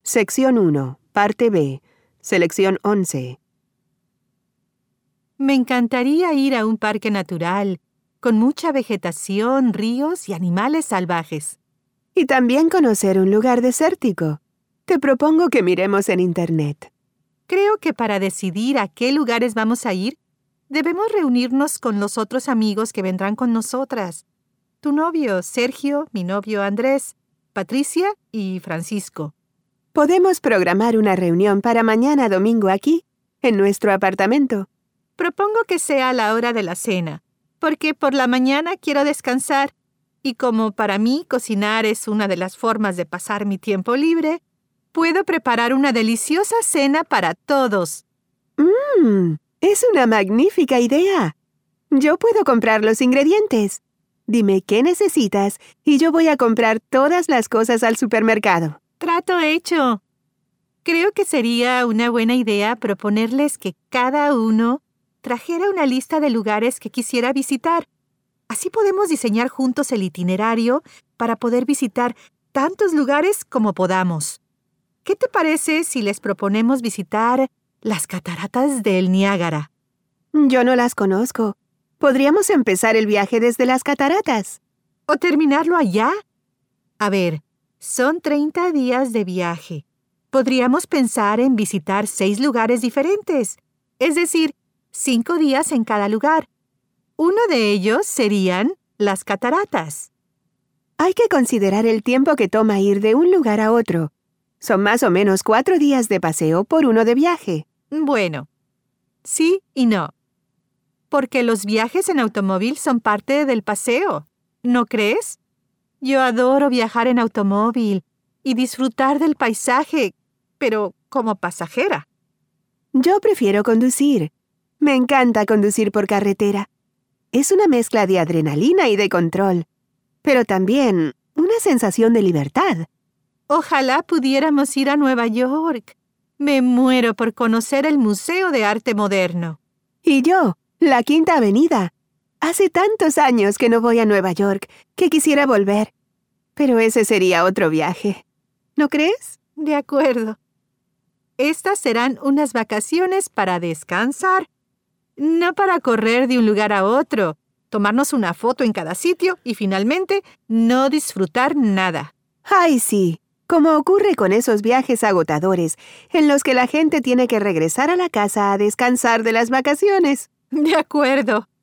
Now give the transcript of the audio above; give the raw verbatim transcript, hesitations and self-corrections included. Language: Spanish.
Sección uno, Parte B, Selección once. Me encantaría ir a un parque natural, con mucha vegetación, ríos y animales salvajes. Y también conocer un lugar desértico. Te propongo que miremos en Internet. Creo que para decidir a qué lugares vamos a ir, debemos reunirnos con los otros amigos que vendrán con nosotras. Tu novio, Sergio, mi novio, Andrés, Patricia y Francisco. Podemos programar una reunión para mañana domingo aquí, en nuestro apartamento. Propongo que sea a la hora de la cena, porque por la mañana quiero descansar, y como para mí cocinar es una de las formas de pasar mi tiempo libre, puedo preparar una deliciosa cena para todos. ¡Mmm! ¡Es una magnífica idea! Yo puedo comprar los ingredientes. Dime qué necesitas y yo voy a comprar todas las cosas al supermercado. ¡Trato hecho! Creo que sería una buena idea proponerles que cada uno trajera una lista de lugares que quisiera visitar. Así podemos diseñar juntos el itinerario para poder visitar tantos lugares como podamos. ¿Qué te parece si les proponemos visitar las cataratas del Niágara? Yo no las conozco. ¿Podríamos empezar el viaje desde las cataratas? ¿O terminarlo allá? A ver, son treinta días de viaje. Podríamos pensar en visitar seis lugares diferentes, es decir, cinco días en cada lugar. Uno de ellos serían las cataratas. Hay que considerar el tiempo que toma ir de un lugar a otro. Son más o menos cuatro días de paseo por uno de viaje. Bueno, sí y no. Porque los viajes en automóvil son parte del paseo, ¿no crees? Yo adoro viajar en automóvil y disfrutar del paisaje, pero como pasajera. Yo prefiero conducir. Me encanta conducir por carretera. Es una mezcla de adrenalina y de control, pero también una sensación de libertad. Ojalá pudiéramos ir a Nueva York. Me muero por conocer el Museo de Arte Moderno. Y yo, la Quinta Avenida. Hace tantos años que no voy a Nueva York que quisiera volver. Pero ese sería otro viaje. ¿No crees? De acuerdo. Estas serán unas vacaciones para descansar, no para correr de un lugar a otro, tomarnos una foto en cada sitio y finalmente no disfrutar nada. ¡Ay, sí! Como ocurre con esos viajes agotadores en los que la gente tiene que regresar a la casa a descansar de las vacaciones. De acuerdo.